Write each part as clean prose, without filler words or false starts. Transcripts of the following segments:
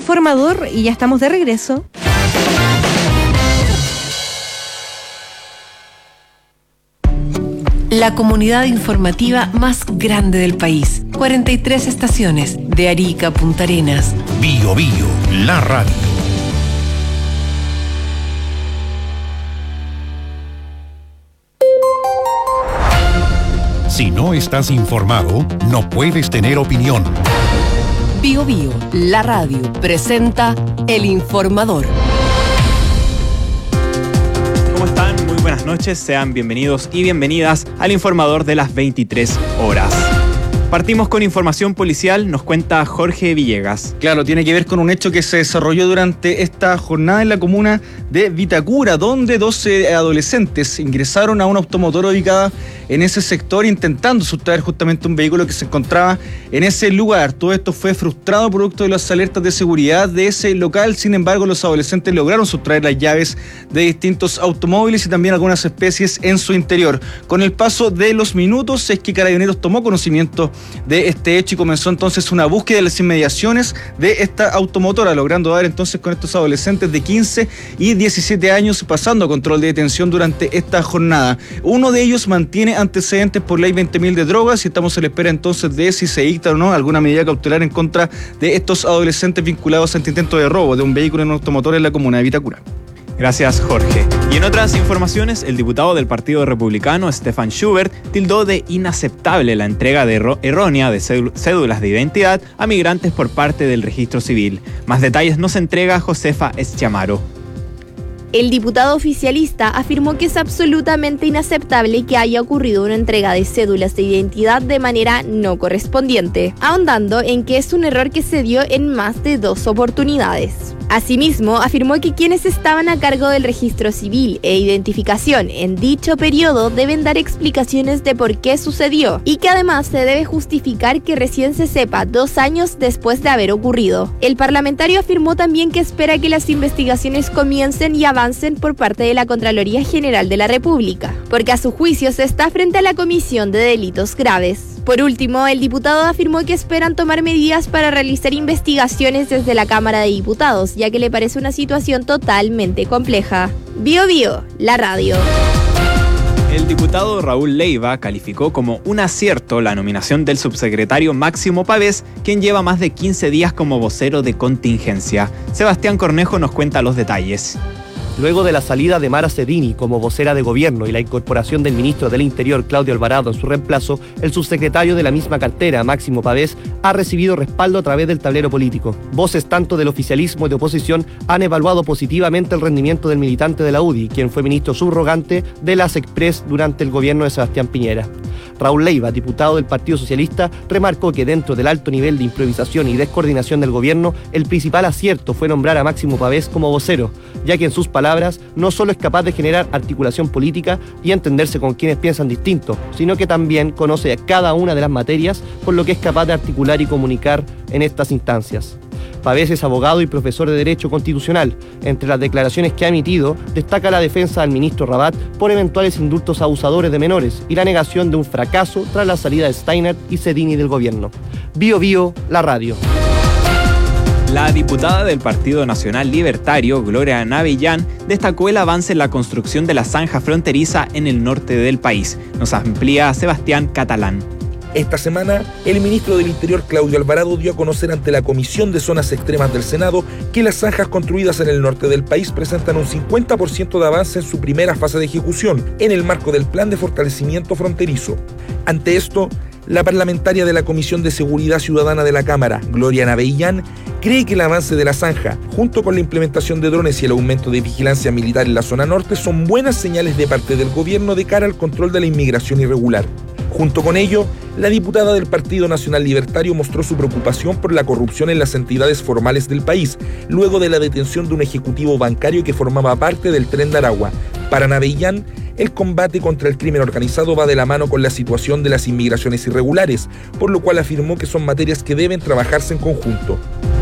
Informador y ya estamos de regreso. La comunidad informativa más grande del país. 43 estaciones, de Arica a Punta Arenas. Bio Bio, la radio. Si no estás informado, no puedes tener opinión. Bio Bio, la radio, presenta El Informador. ¿Cómo están? Muy buenas noches, sean bienvenidos y bienvenidas al Informador de las 23 horas. Partimos con información policial, nos cuenta Jorge Villegas. Claro, tiene que ver con un hecho que se desarrolló durante esta jornada en la comuna de Vitacura, donde 12 adolescentes ingresaron a una automotora ubicada en ese sector intentando sustraer justamente un vehículo que se encontraba en ese lugar. Todo esto fue frustrado producto de las alertas de seguridad de ese local. Sin embargo, los adolescentes lograron sustraer las llaves de distintos automóviles y también algunas especies en su interior. Con el paso de los minutos es que Carabineros tomó conocimiento de este hecho y comenzó entonces una búsqueda de las inmediaciones de esta automotora, logrando dar entonces con estos adolescentes de 15 y 17 años pasando a control de detención durante esta jornada. Uno de ellos mantiene antecedentes por ley 20.000 de drogas y estamos a la espera entonces de si se dicta o no alguna medida cautelar en contra de estos adolescentes vinculados a este intento de robo de un vehículo en un automotor en la comuna de Vitacura. Gracias, Jorge. Y en otras informaciones, el diputado del Partido Republicano, Stefan Schubert, tildó de inaceptable la entrega errónea de cédulas de identidad a migrantes por parte del Registro Civil. Más detalles nos entrega Josefa Eschamaro. El diputado oficialista afirmó que es absolutamente inaceptable que haya ocurrido una entrega de cédulas de identidad de manera no correspondiente, ahondando en que es un error que se dio en más de 2 oportunidades. Asimismo, afirmó que quienes estaban a cargo del registro civil e identificación en dicho periodo deben dar explicaciones de por qué sucedió y que además se debe justificar que recién se sepa 2 años después de haber ocurrido. El parlamentario afirmó también que espera que las investigaciones comiencen y avancen por parte de la Contraloría General de la República, porque a su juicio se está frente a la comisión de delitos graves. Por último, el diputado afirmó que esperan tomar medidas para realizar investigaciones desde la Cámara de Diputados, ya que le parece una situación totalmente compleja. Bio Bio, la radio. El diputado Raúl Leiva calificó como un acierto la nominación del subsecretario Máximo Pavés, quien lleva más de 15 días como vocero de contingencia. Sebastián Cornejo nos cuenta los detalles. Luego de la salida de Mara Cedini como vocera de gobierno y la incorporación del ministro del Interior, Claudio Alvarado, en su reemplazo, el subsecretario de la misma cartera, Máximo Pavés, ha recibido respaldo a través del tablero político. Voces tanto del oficialismo y de oposición han evaluado positivamente el rendimiento del militante de la UDI, quien fue ministro subrogante de las Express durante el gobierno de Sebastián Piñera. Raúl Leiva, diputado del Partido Socialista, remarcó que dentro del alto nivel de improvisación y descoordinación del gobierno, el principal acierto fue nombrar a Máximo Pavés como vocero, ya que en sus palabras no solo es capaz de generar articulación política y entenderse con quienes piensan distinto, sino que también conoce cada una de las materias, por lo que es capaz de articular y comunicar en estas instancias. Pavés es abogado y profesor de Derecho Constitucional. Entre las declaraciones que ha emitido, destaca la defensa del ministro Rabat por eventuales indultos a abusadores de menores y la negación de un fracaso tras la salida de Steiner y Cedini del gobierno. Bio Bio, la radio. La diputada del Partido Nacional Libertario, Gloria Navellán, destacó el avance en la construcción de la zanja fronteriza en el norte del país. Nos amplía Sebastián Catalán. Esta semana, el ministro del Interior, Claudio Alvarado, dio a conocer ante la Comisión de Zonas Extremas del Senado que las zanjas construidas en el norte del país presentan un 50% de avance en su primera fase de ejecución, en el marco del Plan de Fortalecimiento Fronterizo. Ante esto, la parlamentaria de la Comisión de Seguridad Ciudadana de la Cámara, Gloria Navellán, cree que el avance de la zanja, junto con la implementación de drones y el aumento de vigilancia militar en la zona norte, son buenas señales de parte del gobierno de cara al control de la inmigración irregular. Junto con ello, la diputada del Partido Nacional Libertario mostró su preocupación por la corrupción en las entidades formales del país, luego de la detención de un ejecutivo bancario que formaba parte del Tren de Aragua. Para Navellán, el combate contra el crimen organizado va de la mano con la situación de las inmigraciones irregulares, por lo cual afirmó que son materias que deben trabajarse en conjunto.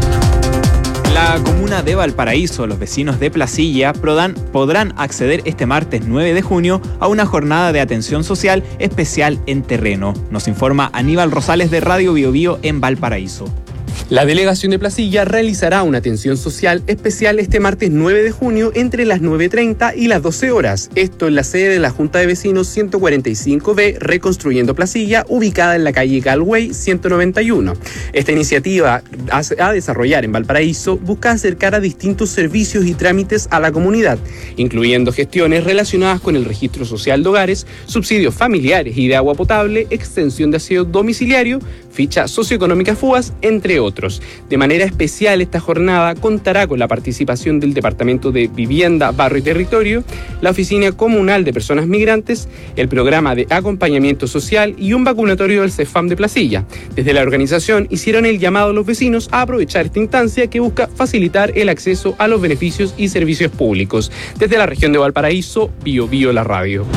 La comuna de Valparaíso, los vecinos de Placilla, podrán acceder este martes 9 de junio a una jornada de atención social especial en terreno. Nos informa Aníbal Rosales de Radio Bio Bio en Valparaíso. La delegación de Placilla realizará una atención social especial este martes 9 de junio entre las 9:30 y las 12 horas. Esto en la sede de la Junta de Vecinos 145B Reconstruyendo Placilla, ubicada en la calle Galway 191. Esta iniciativa a desarrollar en Valparaíso busca acercar a distintos servicios y trámites a la comunidad, incluyendo gestiones relacionadas con el registro social de hogares, subsidios familiares y de agua potable, extensión de aseo domiciliario, ficha socioeconómica FUAS, entre otros. De manera especial, esta jornada contará con la participación del Departamento de Vivienda, Barrio y Territorio, la Oficina Comunal de Personas Migrantes, el Programa de Acompañamiento Social y un vacunatorio del CEFAM de Placilla. Desde la organización hicieron el llamado a los vecinos a aprovechar esta instancia que busca facilitar el acceso a los beneficios y servicios públicos. Desde la región de Valparaíso, Bio Bio la radio.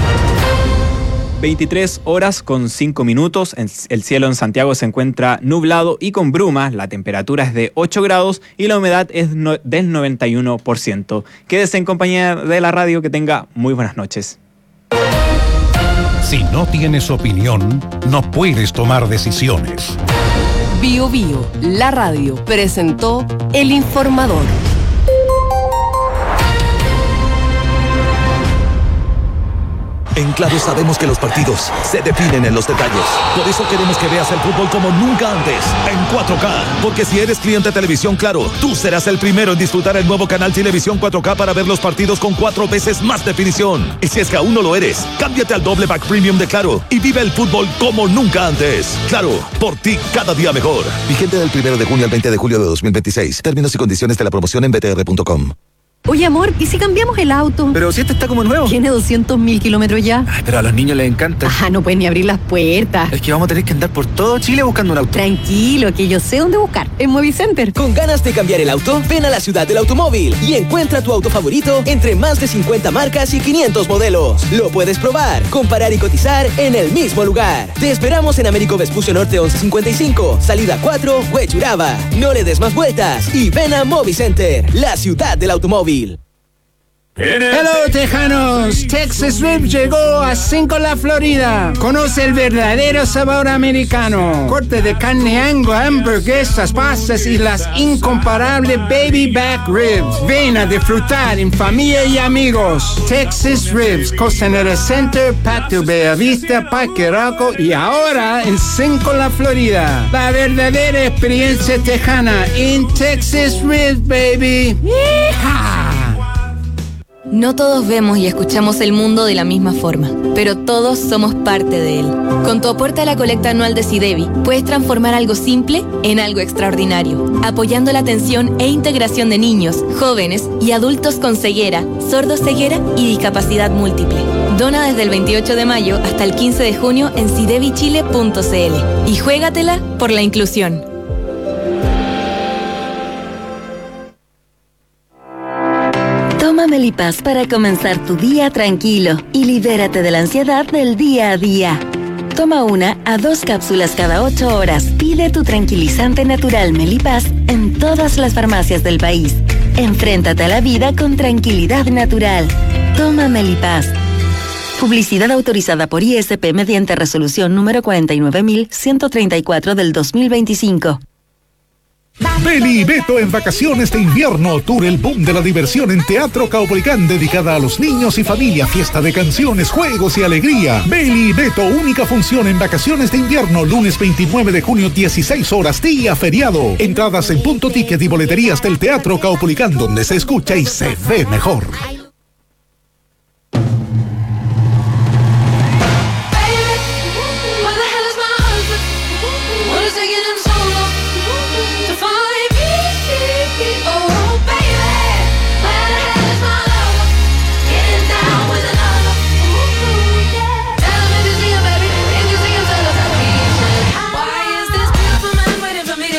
23 horas con 5 minutos. El cielo en Santiago se encuentra nublado y con bruma. La temperatura es de 8 grados y la humedad es del 91%. Quédese en compañía de la radio. Que tenga muy buenas noches. Si no tienes opinión, no puedes tomar decisiones. Bio Bio, la radio, presentó El Informador. En Claro sabemos que los partidos se definen en los detalles. Por eso queremos que veas el fútbol como nunca antes, en 4K. Porque si eres cliente de Televisión Claro, tú serás el primero en disfrutar el nuevo canal Televisión 4K para ver los partidos con 4 veces más definición. Y si es que aún no lo eres, cámbiate al doble pack premium de Claro y vive el fútbol como nunca antes. Claro, por ti cada día mejor. Vigente del 1 de junio al 20 de julio de 2026. Términos y condiciones de la promoción en btr.com. Oye, amor, ¿y si cambiamos el auto? Pero si este está como nuevo. Tiene 200.000 kilómetros ya. Ay, pero a los niños les encanta. No pueden ni abrir las puertas. Es que vamos a tener que andar por todo Chile buscando un auto. Tranquilo, que yo sé dónde buscar. En Movicenter. ¿Con ganas de cambiar el auto? Ven a la ciudad del automóvil y encuentra tu auto favorito entre más de 50 marcas y 500 modelos. Lo puedes probar, comparar y cotizar en el mismo lugar. Te esperamos en Américo Vespucio Norte 1155, salida 4, Huechuraba. No le des más vueltas y ven a Movicenter, la ciudad del automóvil. Hello, tejanos. Texas Ribs llegó a Cinco La Florida. Conoce el verdadero sabor americano. Corte de carne Angus, hamburguesas, pastas y las incomparables baby back ribs. Ven a disfrutar en familia y amigos. Texas Ribs, Costanera Center, Patio Bellavista, Parque Arauco y ahora en Cinco La Florida. La verdadera experiencia tejana en Texas Ribs, baby. ¡Yeehaw! No todos vemos y escuchamos el mundo de la misma forma, pero todos somos parte de él. Con tu aporte a la colecta anual de SIDEBI, puedes transformar algo simple en algo extraordinario, apoyando la atención e integración de niños, jóvenes y adultos con ceguera, sordoceguera y discapacidad múltiple. Dona desde el 28 de mayo hasta el 15 de junio en sidebichile.cl y juégatela por la inclusión. Toma Melipaz para comenzar tu día tranquilo y libérate de la ansiedad del día a día. Toma 1 a 2 cápsulas cada 8 horas. Pide tu tranquilizante natural Melipaz en todas las farmacias del país. Enfréntate a la vida con tranquilidad natural. Toma Melipaz. Publicidad autorizada por ISP mediante resolución número 49134 del 2025. Beli y Beto en vacaciones de invierno. Tour El Boom de la Diversión en Teatro Caupolicán, dedicada a los niños y familia. Fiesta de canciones, juegos y alegría. Beli y Beto, única función en vacaciones de invierno. Lunes 29 de junio, 16 horas, día feriado. Entradas en Punto Ticket y boleterías del Teatro Caupolicán, donde se escucha y se ve mejor.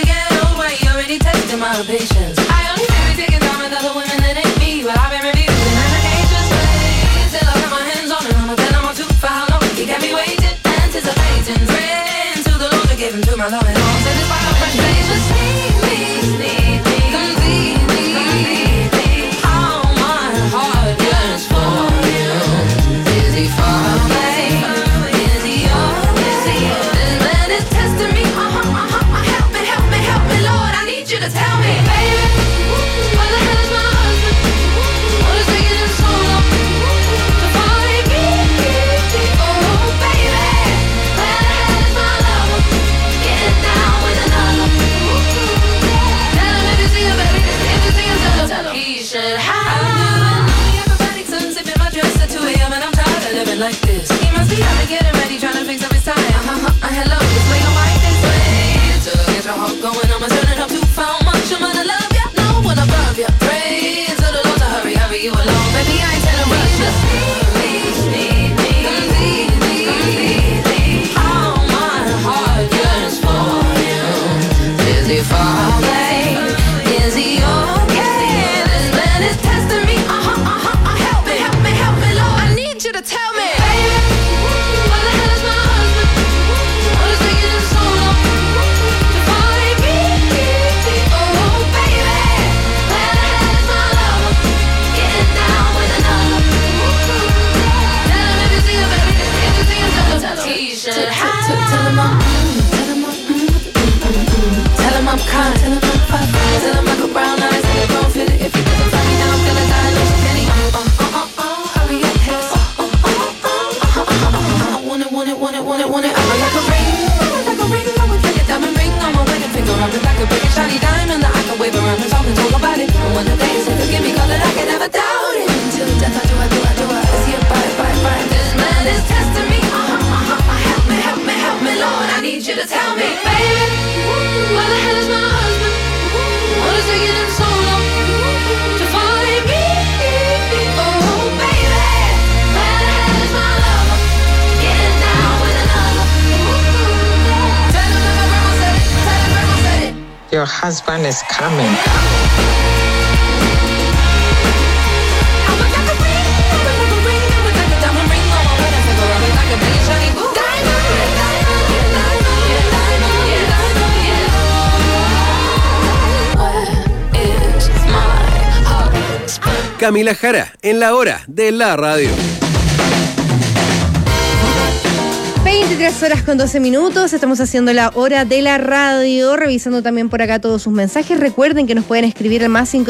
Patience. I only say we taking time with other women that ain't me, but I've been reviewing talk about it. But when the things that forgive me, call it, I can never doubt it. Until death, I do. Is he a bite? This man is testing me. Help me, Lord. I need you to tell me, baby, where the hell is my husband? What is taking him so long to find me? Oh, baby, where the hell is my lover? Getting down with another. Tell him that my grandma said it. Your husband is coming. Camila Jara, en la hora de la radio. 23 horas con 12 minutos, estamos haciendo la hora de la radio, revisando también por acá todos sus mensajes. Recuerden que nos pueden escribir al más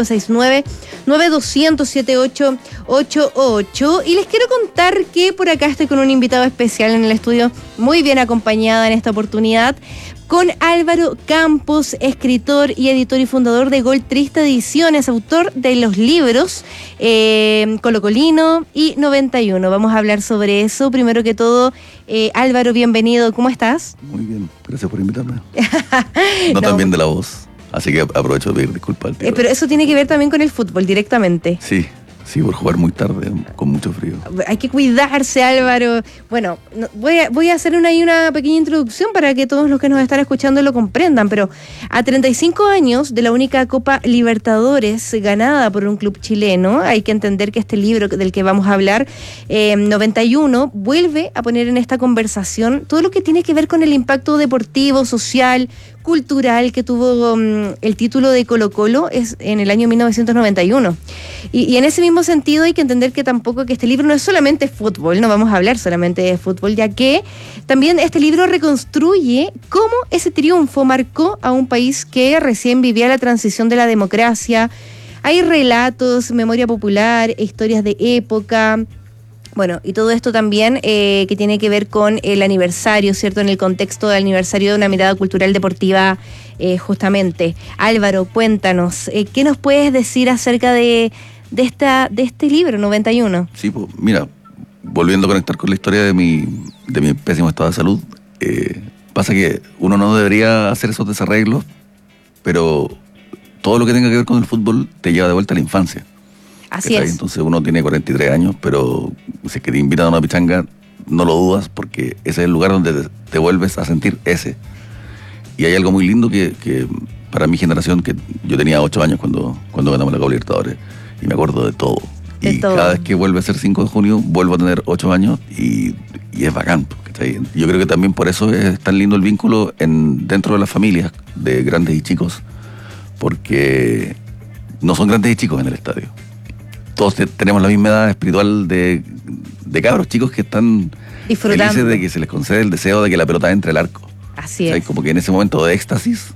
569-9200-7888. Y les quiero contar que por acá estoy con un invitado especial en el estudio, muy bien acompañada en esta oportunidad, con Álvaro Campos, escritor y editor y fundador de Gol Triste Ediciones, autor de los libros Colocolino y 91. Vamos a hablar sobre eso. Primero que todo, Álvaro, bienvenido. ¿Cómo estás? Muy bien, gracias por invitarme. No tan bien de la voz, así que aprovecho de pedir disculpas al tío. Pero eso tiene que ver también con el fútbol directamente. Sí, por jugar muy tarde, con mucho frío. Hay que cuidarse, Álvaro. Bueno, voy a hacer una pequeña introducción para que todos los que nos están escuchando lo comprendan, pero a 35 años de la única Copa Libertadores ganada por un club chileno, hay que entender que este libro del que vamos a hablar, 91, vuelve a poner en esta conversación todo lo que tiene que ver con el impacto deportivo, social, cultural que tuvo el título de Colo-Colo es en el año 1991. Y en ese mismo sentido hay que entender que tampoco que este libro no es solamente fútbol, no vamos a hablar solamente de fútbol, ya que también este libro reconstruye cómo ese triunfo marcó a un país que recién vivía la transición de la democracia. Hay relatos, memoria popular, historias de época. Bueno, y todo esto también que tiene que ver con el aniversario, ¿cierto? En el contexto del aniversario de una mirada cultural deportiva, justamente. Álvaro, cuéntanos, ¿qué nos puedes decir acerca de este libro, 91? Sí, pues, mira, volviendo a conectar con la historia de mi pésimo estado de salud, pasa que uno no debería hacer esos desarreglos, pero todo lo que tenga que ver con el fútbol te lleva de vuelta a la infancia. Así es. Entonces uno tiene 43 años, pero si es que te invitan a una pichanga, no lo dudas, porque ese es el lugar donde te vuelves a sentir ese. Y hay algo muy lindo que para mi generación, que yo tenía 8 años cuando ganamos la Copa Libertadores, y me acuerdo de todo. Cada vez que vuelve a ser 5 de junio, vuelvo a tener 8 años y es bacán. ¿Cachai? Yo creo que también por eso es tan lindo el vínculo dentro de las familias de grandes y chicos, porque no son grandes y chicos en el estadio. Todos tenemos la misma edad espiritual de cabros chicos que están disfrutando, felices de que se les concede el deseo de que la pelota entre al arco. Así es. Como que en ese momento de éxtasis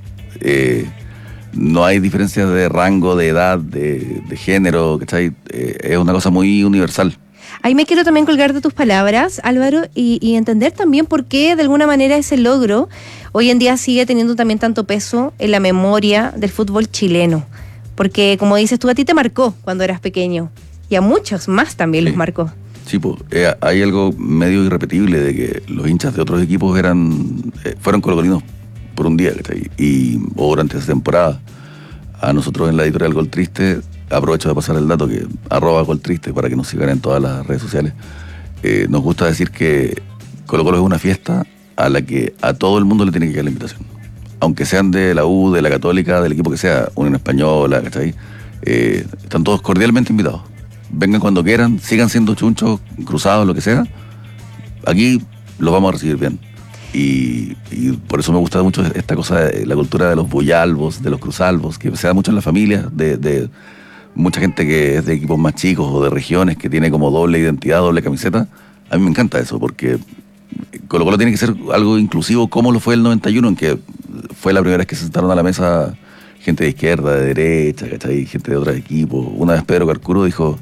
no hay diferencias de rango, de edad, de género, ¿cachai? Es una cosa muy universal. Ahí me quiero también colgar de tus palabras, Álvaro, y entender también por qué de alguna manera ese logro hoy en día sigue teniendo también tanto peso en la memoria del fútbol chileno. Porque, como dices tú, a ti te marcó cuando eras pequeño. Y a muchos más también los marcó. Sí, pues, hay algo medio irrepetible de que los hinchas de otros equipos fueron colocolinos por un día, ¿cachai? O durante esa temporada. A nosotros en la editorial Gol Triste, aprovecho de pasar el dato, que @goltriste para que nos sigan en todas las redes sociales. Nos gusta decir que Colo-Colo es una fiesta a la que a todo el mundo le tiene que llegar la invitación. Aunque sean de la U, de la Católica, del equipo que sea, Unión Española, ¿cachai? Están todos cordialmente invitados. Vengan cuando quieran, sigan siendo chunchos, cruzados, lo que sea. Aquí los vamos a recibir bien. Y por eso me gusta mucho esta cosa de la cultura de los boyalbos, de los cruzalbos, que se da mucho en las familias, de mucha gente que es de equipos más chicos o de regiones que tiene como doble identidad, doble camiseta. A mí me encanta eso, porque Colo-Colo tiene que ser algo inclusivo, como lo fue el 91, en que fue la primera vez que se sentaron a la mesa gente de izquierda, de derecha, ¿cachai? Gente de otros equipos. Una vez Pedro Carcuro dijo,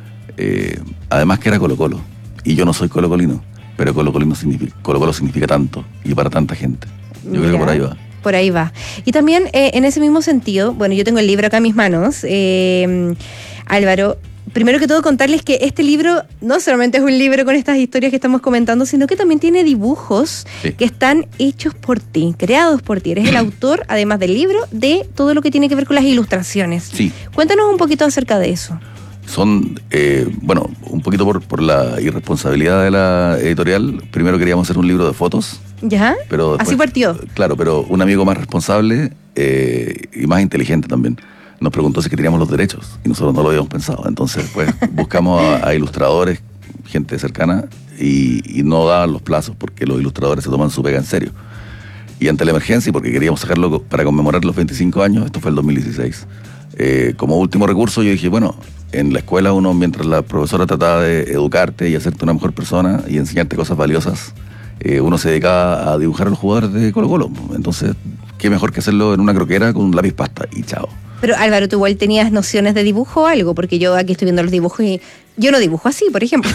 además que era Colo-Colo, y yo no soy colocolino, pero Colo-Colo significa tanto, y para tanta gente. Yo creo que por ahí va. Por ahí va. Y también en ese mismo sentido, bueno, yo tengo el libro acá en mis manos, Álvaro. Primero que todo contarles que este libro no solamente es un libro con estas historias que estamos comentando, sino que también tiene dibujos que están hechos por ti, creados por ti. Eres el autor, además del libro, de todo lo que tiene que ver con las ilustraciones. Sí. Cuéntanos un poquito acerca de eso. Son, bueno, un poquito por la irresponsabilidad de la editorial. Primero queríamos hacer un libro de fotos. ¿Ya? Pero después, así partió. Claro, pero un amigo más responsable y más inteligente también nos preguntó si queríamos los derechos y nosotros no lo habíamos pensado. Entonces, pues, buscamos a ilustradores, gente cercana, y no daban los plazos porque los ilustradores se toman su pega en serio. Y ante la emergencia, y porque queríamos sacarlo para conmemorar los 25 años, esto fue el 2016, como último recurso yo dije, bueno, en la escuela uno, mientras la profesora trataba de educarte y hacerte una mejor persona y enseñarte cosas valiosas, uno se dedicaba a dibujar a los jugadores de Colo-Colo. Entonces, qué mejor que hacerlo en una croquera con un lápiz pasta y chao. Pero Álvaro, ¿tú igual tenías nociones de dibujo o algo? Porque yo aquí estoy viendo los dibujos y yo no dibujo así, por ejemplo.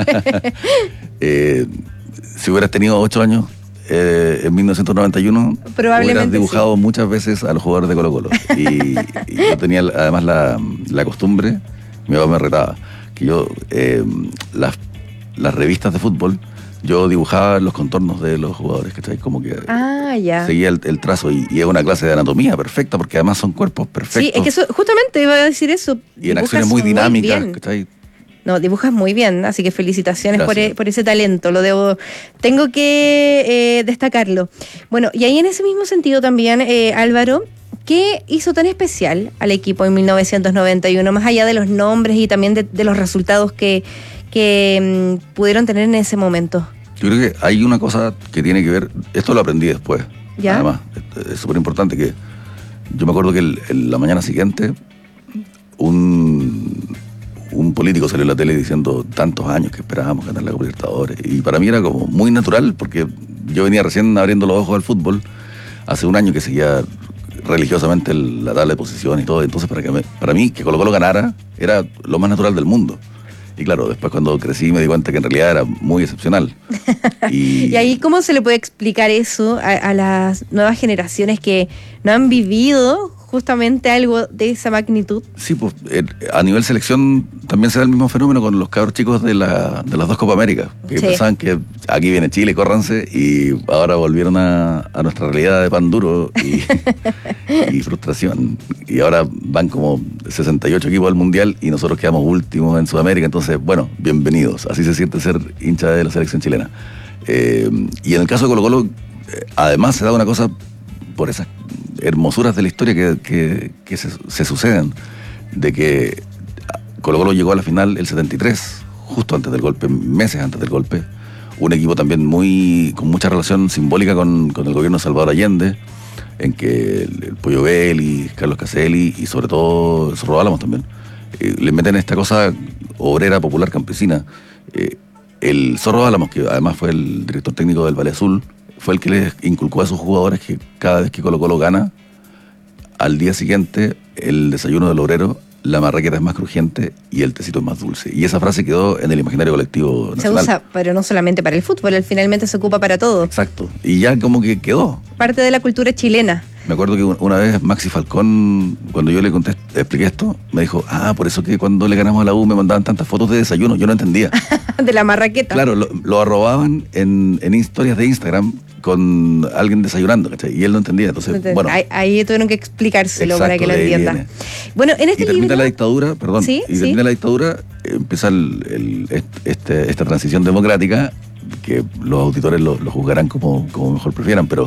Si hubieras tenido 8 años en 1991, hubieras dibujado muchas veces a los jugadores de Colo-Colo. Y yo tenía además la costumbre, mi papá me retaba, que yo las revistas de fútbol, yo dibujaba los contornos de los jugadores, ¿cachai? Como que ya. seguía el trazo y es una clase de anatomía perfecta porque además son cuerpos perfectos. Sí, es que eso, justamente iba a decir eso. Y en acciones muy dinámicas, ¿cachai? No, dibujas muy bien, así que felicitaciones Gracias. por ese talento, tengo que destacarlo. Bueno, y ahí en ese mismo sentido también, Álvaro, ¿qué hizo tan especial al equipo en 1991, más allá de los nombres y también de los resultados que pudieron tener en ese momento? Yo creo que hay una cosa que tiene que ver, esto lo aprendí después, ¿ya? Además, es súper importante que yo me acuerdo que la mañana siguiente un político salió en la tele diciendo tantos años que esperábamos ganar la Copa Libertadores, y para mí era como muy natural porque yo venía recién abriendo los ojos al fútbol hace un año que seguía religiosamente la tabla de posiciones y todo, entonces para mí que Colo-Colo ganara era lo más natural del mundo. Y claro, después cuando crecí me di cuenta que en realidad era muy excepcional. Y ahí, ¿cómo se le puede explicar eso a las nuevas generaciones que no han vivido justamente algo de esa magnitud? Sí, pues a nivel selección también se da el mismo fenómeno con los cabros chicos de las dos Copa América, que pensaban que aquí viene Chile, córranse, y ahora volvieron a nuestra realidad de pan duro y frustración. Y ahora van como 68 equipos al Mundial y nosotros quedamos últimos en Sudamérica. Entonces, bueno, bienvenidos. Así se siente ser hincha de la selección chilena. Y en el caso de Colo-Colo, además se da una cosa por esas hermosuras de la historia que se suceden, de que Colo-Colo llegó a la final el 73, justo antes del golpe, meses antes del golpe, un equipo también con mucha relación simbólica con el gobierno de Salvador Allende, en que el Pollo Belli, Carlos Caselli y sobre todo Zorro Álamos también, le meten esta cosa obrera, popular, campesina. El Zorro Álamos, que además fue el director técnico del Valle Azul, fue el que les inculcó a sus jugadores que cada vez que Colo-Colo gana, al día siguiente, el desayuno del obrero, la marraqueta es más crujiente y el tecito es más dulce. Y esa frase quedó en el imaginario colectivo nacional. Se usa, pero no solamente para el fútbol, finalmente se ocupa para todo. Exacto. Y ya como que quedó. Parte de la cultura chilena. Me acuerdo que una vez Maxi Falcón, cuando yo le expliqué esto, me dijo, por eso que cuando le ganamos a la U me mandaban tantas fotos de desayuno. Yo no entendía. De la marraqueta. Claro, lo arrobaban en historias de Instagram con alguien desayunando, ¿cachai? Y él no entendía. Entonces, bueno. Ahí tuvieron que explicárselo. Exacto, para que lo entienda. Viene. Bueno, en este y termina libro... la dictadura, perdón. ¿Sí? Y termina la dictadura, empieza esta transición democrática, que los auditores lo juzgarán como mejor prefieran, pero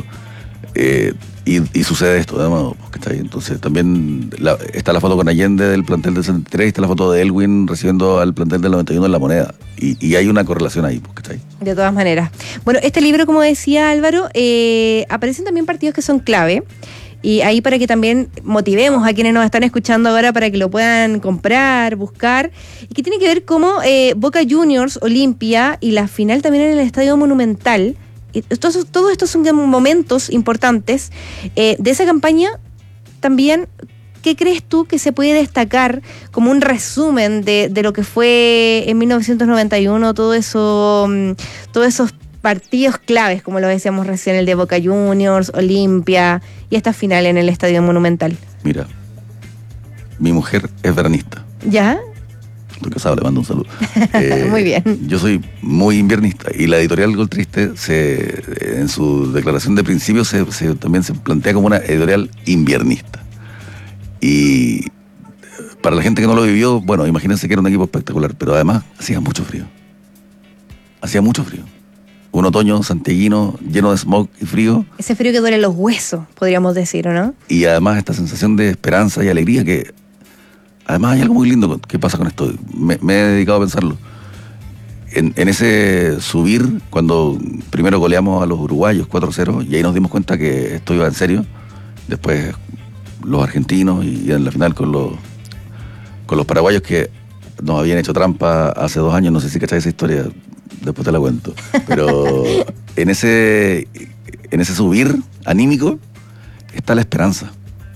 y sucede esto, además, ¿cachai? Entonces también está la foto con Allende del plantel del 73, está la foto de Elwin recibiendo al plantel del 91 en La Moneda, y hay una correlación ahí, ¿cachai? De todas maneras. Bueno, este libro, como decía Álvaro, aparecen también partidos que son clave. Y ahí para que también motivemos a quienes nos están escuchando ahora para que lo puedan comprar, buscar, y que tiene que ver cómo Boca Juniors, Olimpia y la final también en el Estadio Monumental. Todos estos son momentos importantes de esa campaña. También, ¿qué crees tú que se puede destacar como un resumen de lo que fue en 1991, todos esos partidos claves, como lo decíamos recién, el de Boca Juniors, Olimpia y esta final en el Estadio Monumental? Mira, mi mujer es veranista. ¿Ya? Estoy casado, le mando un saludo. Muy bien. Yo soy muy inviernista y la editorial Gol Triste en su declaración de principio también se plantea como una editorial inviernista. Y para la gente que no lo vivió, bueno, imagínense que era un equipo espectacular, pero además hacía mucho frío. Hacía mucho frío. Un otoño santiaguino lleno de smog y frío. Ese frío que duele los huesos, podríamos decir, ¿o no? Y además esta sensación de esperanza y alegría que... Además hay algo muy lindo que pasa con esto. Me he dedicado a pensarlo. En ese subir, cuando primero goleamos a los uruguayos 4-0, y ahí nos dimos cuenta que esto iba en serio. Después los argentinos y en la final con los paraguayos que nos habían hecho trampa hace 2 años. No sé si cacháis esa historia, después te la cuento. Pero en ese subir anímico está la esperanza.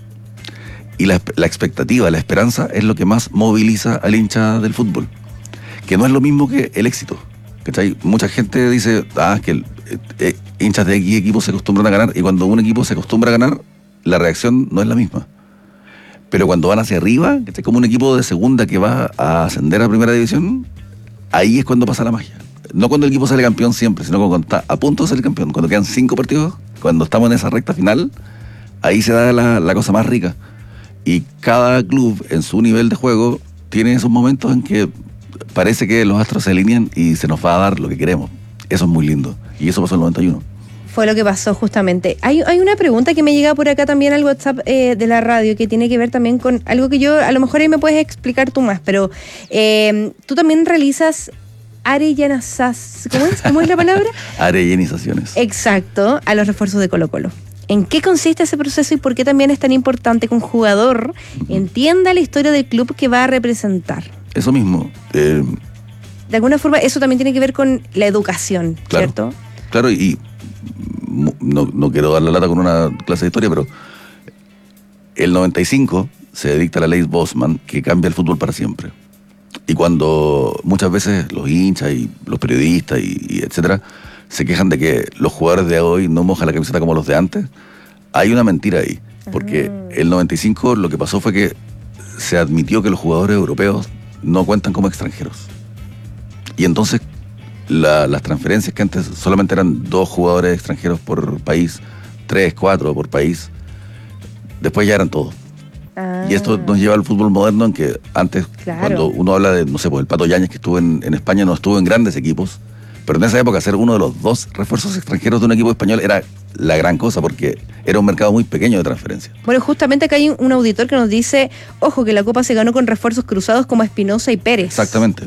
Y la expectativa, la esperanza es lo que más moviliza al hincha del fútbol. Que no es lo mismo que el éxito. ¿Cachai? Mucha gente dice, que hinchas de X equipos se acostumbran a ganar, y cuando un equipo se acostumbra a ganar, la reacción no es la misma. Pero cuando van hacia arriba, ¿cachai? Como un equipo de segunda que va a ascender a primera división, ahí es cuando pasa la magia. No cuando el equipo sale campeón siempre, sino cuando está a punto de salir campeón. Cuando quedan 5 partidos, cuando estamos en esa recta final, ahí se da la cosa más rica. Y cada club en su nivel de juego tiene esos momentos en que parece que los astros se alinean y se nos va a dar lo que queremos. Eso es muy lindo. Y eso pasó en el 91. Fue lo que pasó justamente. Hay una pregunta que me llega por acá también al WhatsApp de la radio, que tiene que ver también con algo que yo, a lo mejor ahí me puedes explicar tú más, pero tú también realizas arellanizaciones. ¿Cómo es la palabra? Arellanizaciones. Exacto, a los refuerzos de Colo-Colo. ¿En qué consiste ese proceso y por qué también es tan importante que un jugador entienda la historia del club que va a representar? Eso mismo. De alguna forma, eso también tiene que ver con la educación, claro, ¿cierto? Claro, y no quiero dar la lata con una clase de historia, pero el 95 se dicta la ley Bosman, que cambia el fútbol para siempre. Y cuando muchas veces los hinchas y los periodistas y etcétera se quejan de que los jugadores de hoy no mojan la camiseta como los de antes, hay una mentira ahí. Porque el 95 lo que pasó fue que se admitió que los jugadores europeos no cuentan como extranjeros. Y entonces las transferencias, que antes solamente eran 2 jugadores extranjeros por país, 3, 4 por país, después ya eran todos. Y esto nos lleva al fútbol moderno, en que antes, claro, cuando uno habla de, no sé, pues el Pato Yáñez, que estuvo en España, no estuvo en grandes equipos, pero en esa época ser uno de los 2 refuerzos extranjeros de un equipo español era la gran cosa, porque era un mercado muy pequeño de transferencia. Bueno, justamente acá hay un auditor que nos dice, ojo, que la Copa se ganó con refuerzos cruzados como Espinosa y Pérez. Exactamente.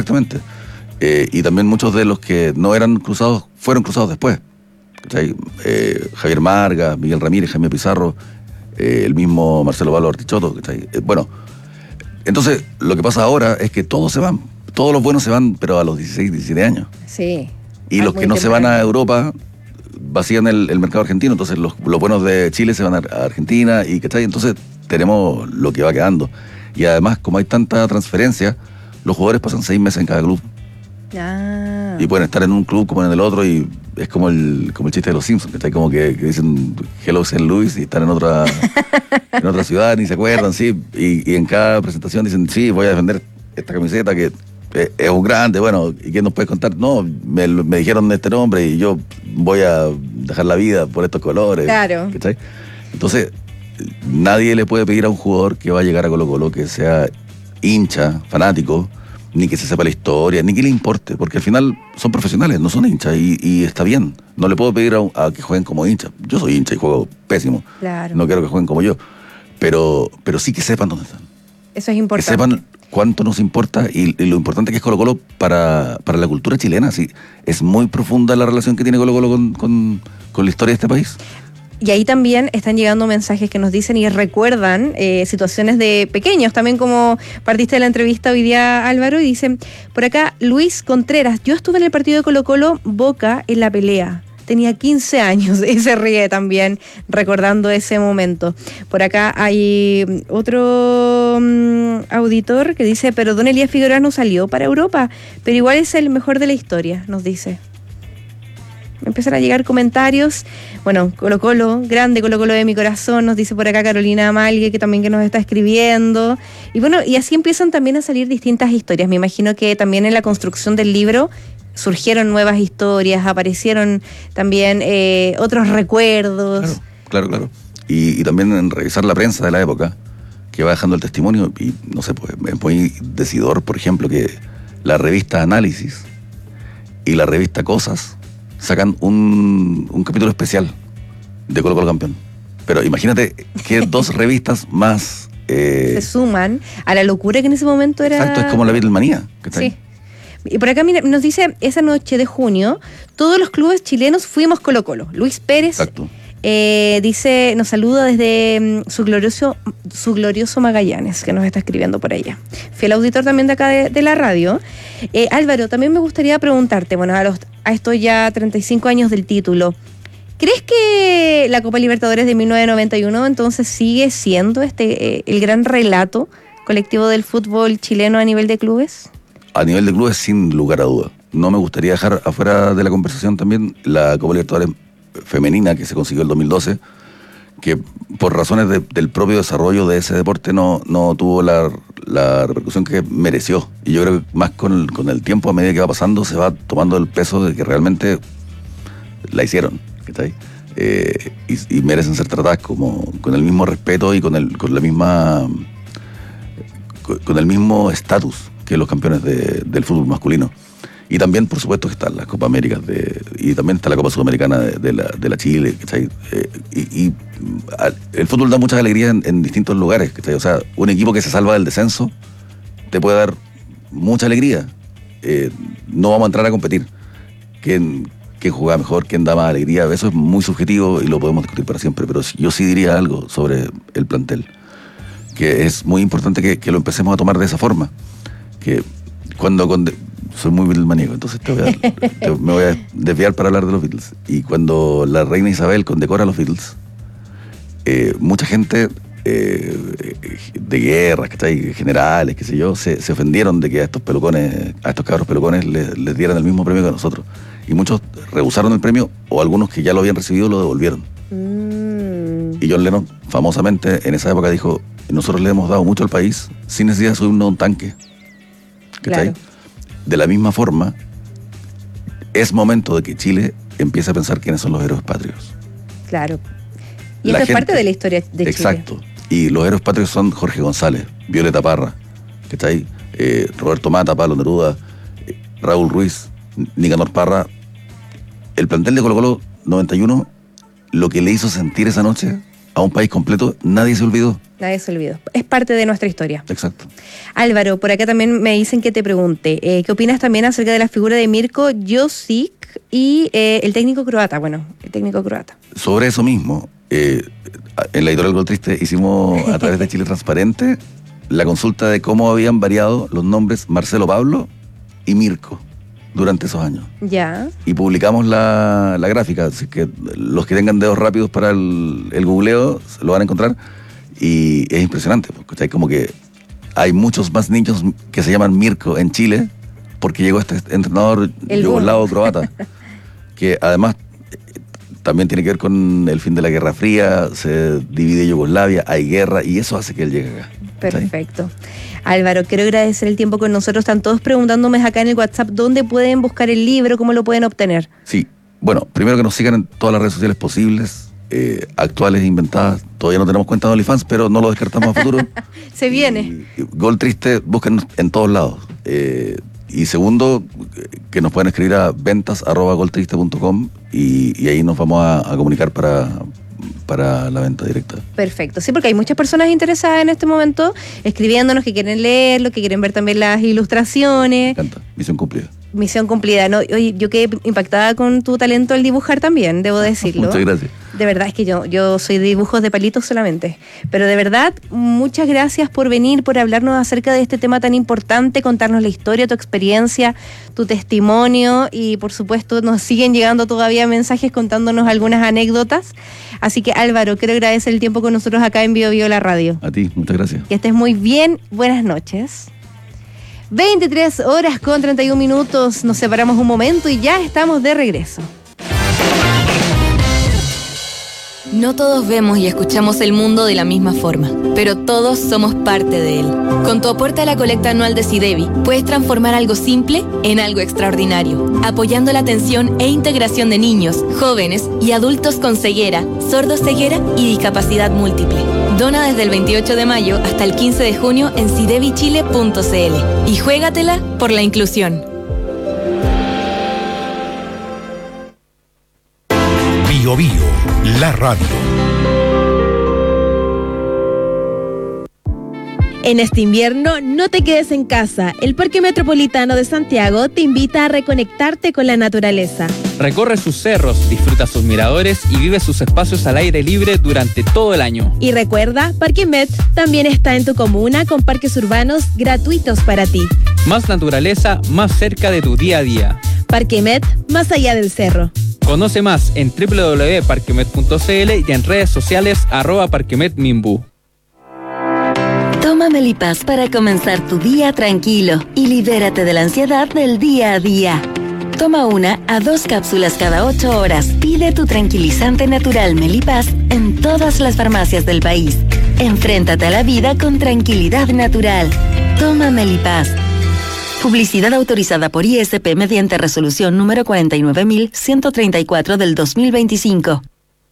Y también muchos de los que no eran cruzados fueron cruzados después. Javier Marga, Miguel Ramírez, Jaime Pizarro, el mismo Marcelo Valo Artichoto. Bueno, entonces lo que pasa ahora es que todos se van. Todos los buenos se van, pero a los 16, 17 años. Sí. Y los que no se van a Europa vacían el mercado argentino. Entonces los buenos de Chile se van a Argentina. Entonces tenemos lo que va quedando. Y además, como hay tanta transferencia, los jugadores pasan 6 meses en cada club. Y pueden estar en un club como en el otro, y es como el chiste de los Simpsons, que como que dicen Hello St. Louis y están en otra ciudad, ni se acuerdan, sí. Y en cada presentación dicen, sí, voy a defender esta camiseta que es un grande, bueno, ¿y quién nos puede contar? No, me dijeron este nombre y yo voy a dejar la vida por estos colores. Claro. ¿Cachai? Entonces, nadie le puede pedir a un jugador que va a llegar a Colo-Colo que sea hincha, fanático, ni que se sepa la historia, ni que le importe, porque al final son profesionales, no son hinchas, y está bien. No le puedo pedir a que jueguen como hinchas. Yo soy hincha y juego pésimo. Claro. No quiero que jueguen como yo. Pero sí que sepan dónde están. Eso es importante. Que sepan cuánto nos importa y lo importante que es Colo-Colo para la cultura chilena. Sí, es muy profunda la relación que tiene Colo-Colo con la historia de este país. Y ahí también están llegando mensajes que nos dicen y recuerdan situaciones de pequeños, también como partiste de la entrevista hoy día, Álvaro, y dicen, por acá, Luis Contreras, yo estuve en el partido de Colo-Colo Boca en la pelea. Tenía 15 años y se ríe también recordando ese momento. Por acá hay otro auditor que dice, pero don Elías Figueroa no salió para Europa, pero igual es el mejor de la historia, nos dice. empiezan a llegar comentarios. Bueno, Colo Colo, grande Colo Colo de mi corazón, nos dice por acá Carolina Amalgue, que también que nos está escribiendo. Y bueno, y así empiezan también a salir distintas historias. Me imagino que también en la construcción del libro surgieron nuevas historias, aparecieron también otros recuerdos. Claro. Y también en revisar la prensa de la época, que va dejando el testimonio, y no sé, pues es muy decidor, por ejemplo, que la revista Análisis y la revista Cosas sacan un capítulo especial de Colo Colo campeón. Pero imagínate que dos revistas más... se suman a la locura que en ese momento era... Exacto, es como la Beatlemanía. Sí. Y por acá mira, nos dice, esa noche de junio, todos los clubes chilenos fuimos Colo Colo. Luis Pérez... Exacto. Dice, nos saluda desde su glorioso Magallanes, que nos está escribiendo por allá. Fiel auditor también de acá de la radio. Álvaro, también me gustaría preguntarte, bueno, a estos ya 35 años del título, ¿crees que la Copa Libertadores de 1991 entonces sigue siendo el gran relato colectivo del fútbol chileno a nivel de clubes? A nivel de clubes, sin lugar a duda. No me gustaría dejar afuera de la conversación también la Copa Libertadores femenina que se consiguió el 2012, que por razones del propio desarrollo de ese deporte no tuvo la repercusión que mereció. Y yo creo que más con el tiempo, a medida que va pasando, se va tomando el peso de que realmente la hicieron, ¿está? Y merecen ser tratadas con el mismo respeto y con el mismo estatus que los campeones del fútbol masculino. Y también, por supuesto, que están las Copa Américas y también está la Copa Sudamericana de la Chile, ¿cachai? El fútbol da muchas alegrías en distintos lugares, ¿cachai? O sea, un equipo que se salva del descenso te puede dar mucha alegría. No vamos a entrar a competir. ¿Quién juega mejor? ¿Quién da más alegría? Eso es muy subjetivo y lo podemos discutir para siempre. Pero yo sí diría algo sobre el plantel, que es muy importante que lo empecemos a tomar de esa forma. Que soy muy Beatlesmaníaco, entonces me voy a desviar para hablar de los Beatles. Y cuando la reina Isabel condecora a los Beatles, mucha gente de guerra, generales, qué sé yo, se ofendieron de que a estos cabros pelucones les dieran el mismo premio que a nosotros. Y muchos rehusaron el premio, o algunos que ya lo habían recibido lo devolvieron. Y John Lennon, famosamente, en esa época dijo: nosotros le hemos dado mucho al país sin necesidad de subirnos a un tanque. Claro. De la misma forma, es momento de que Chile empiece a pensar quiénes son los héroes patrios. Claro. Y esto es parte de la historia de Chile. Exacto. Y los héroes patrios son Jorge González, Violeta Parra, Roberto Mata, Pablo Neruda, Raúl Ruiz, Nicanor Parra. El plantel de Colo Colo 91, lo que le hizo sentir esa noche a un país completo, nadie se olvidó. Nadie se olvidó. Es parte de nuestra historia. Exacto. Álvaro, por acá también me dicen que te pregunte, ¿qué opinas también acerca de la figura de Mirko Josic y el técnico croata? Bueno, el técnico croata. Sobre eso mismo, en la editorial Gol Triste hicimos a través de Chile Transparente la consulta de cómo habían variado los nombres Marcelo Pablo y Mirko durante esos años. Ya. Y publicamos la gráfica, así que los que tengan dedos rápidos para el googleo lo van a encontrar. Y es impresionante, porque hay como que hay muchos más niños que se llaman Mirko en Chile porque llegó este entrenador yugoslavo croata, que además también tiene que ver con el fin de la Guerra Fría, se divide Yugoslavia, hay guerra y eso hace que él llegue acá. Perfecto. Álvaro, quiero agradecer el tiempo con nosotros. Están todos preguntándome acá en el WhatsApp dónde pueden buscar el libro, cómo lo pueden obtener. Sí, bueno, primero que nos sigan en todas las redes sociales posibles, actuales e inventadas. Todavía no tenemos cuenta de OnlyFans, pero no lo descartamos a futuro. Se viene. Gol Triste, búsquenos en todos lados. Y segundo, que nos pueden escribir a ventas@goltriste.com y ahí nos vamos a comunicar para la venta directa. Perfecto, sí, porque hay muchas personas interesadas en este momento escribiéndonos que quieren leerlo, que quieren ver también las ilustraciones. Me encanta, misión cumplida. Misión cumplida, ¿no? Oye, yo quedé impactada con tu talento al dibujar también, debo decirlo. Muchas gracias. De verdad, es que yo soy de dibujos de palitos solamente. Pero de verdad, muchas gracias por venir, por hablarnos acerca de este tema tan importante, contarnos la historia, tu experiencia, tu testimonio y por supuesto nos siguen llegando todavía mensajes contándonos algunas anécdotas. Así que Álvaro, quiero agradecer el tiempo con nosotros acá en Bio Bio La Radio. A ti, muchas gracias. Que estés muy bien, buenas noches. 23 horas con 31 minutos, nos separamos un momento y ya estamos de regreso. No todos vemos y escuchamos el mundo de la misma forma, pero todos somos parte de él. Con tu aporte a la colecta anual de SIDEVI, puedes transformar algo simple en algo extraordinario, apoyando la atención e integración de niños, jóvenes y adultos con ceguera, sordoceguera y discapacidad múltiple. Dona desde el 28 de mayo hasta el 15 de junio en sidevichile.cl y juégatela por la inclusión. Bio Bio, la radio. En este invierno, no te quedes en casa. El Parque Metropolitano de Santiago te invita a reconectarte con la naturaleza. Recorre sus cerros, disfruta sus miradores y vive sus espacios al aire libre durante todo el año. Y recuerda, Parque Met también está en tu comuna con parques urbanos gratuitos para ti. Más naturaleza, más cerca de tu día a día. Parque Met, más allá del cerro. Conoce más en www.parquemet.cl y en redes sociales @parquemetminbu. Toma Melipaz para comenzar tu día tranquilo y libérate de la ansiedad del día a día. Toma 1 a 2 cápsulas cada 8 horas. Pide tu tranquilizante natural Melipaz en todas las farmacias del país. Enfréntate a la vida con tranquilidad natural. Toma Melipaz. Publicidad autorizada por ISP mediante resolución número 49134 del 2025.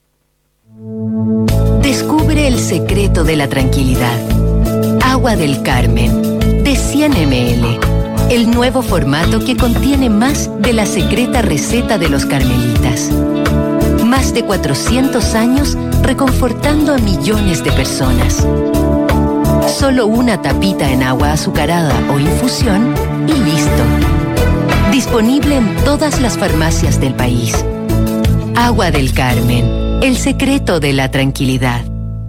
Descubre el secreto de la tranquilidad. Agua del Carmen, de 100 ml. El nuevo formato que contiene más de la secreta receta de los carmelitas. Más de 400 años reconfortando a millones de personas. Solo una tapita en agua azucarada o infusión y listo. Disponible en todas las farmacias del país. Agua del Carmen, el secreto de la tranquilidad.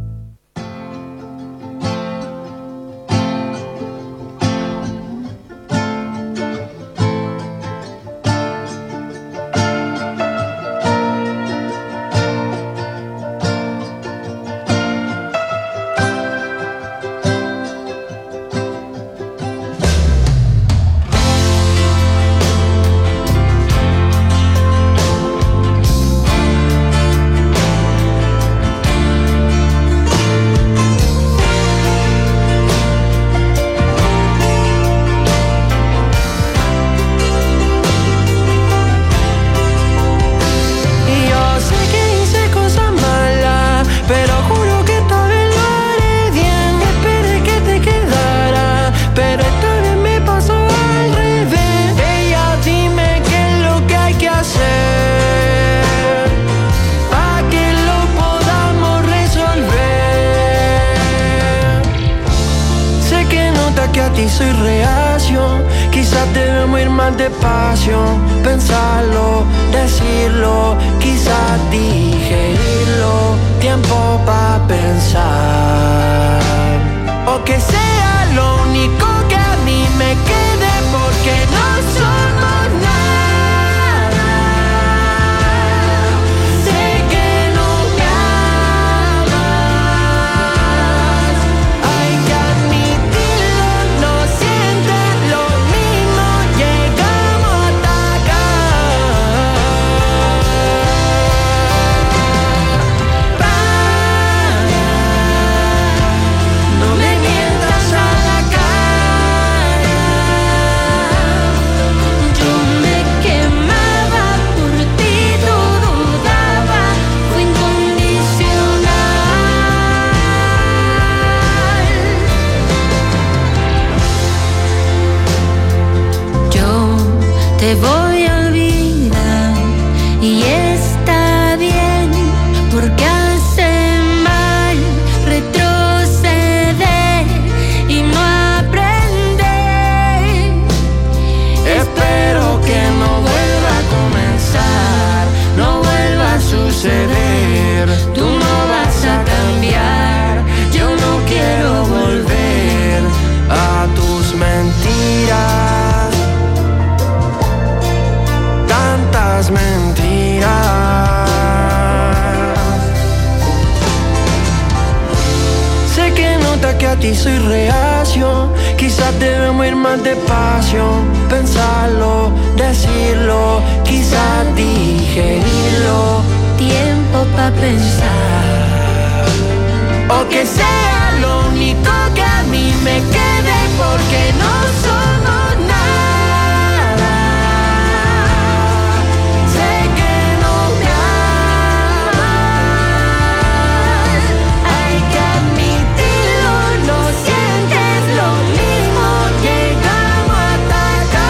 Soy reacio, quizás debemos ir más despacio. Pensarlo, decirlo, quizás digerirlo. Tiempo para pensar. O que sea lo único que a mí me quede, porque no somos nada. Sé que no me amas. Hay que admitirlo. No sientes lo mismo, llegamos hasta acá. No me mientas a la cara. Yo me quemaba por ti, tú dudabas, fue incondicional. Yo te voy a olvidar y está bien, porque hace mal retroceder y no aprender. Espero que no vuelva a comenzar, no vuelva a suceder. Tú no vas a cambiar, yo no quiero volver a tus mentiras. Tantas mentiras. Sé que notas que a ti soy reacio, quizás debemos ir más despacio. Pensarlo, decirlo, quizás digerirlo. tiempo para pensar. O que sea lo único que a mí me quede, porque no somos nada. Sé que no me amas, hay que admitirlo, no sientes lo mismo, llegamos hasta acá.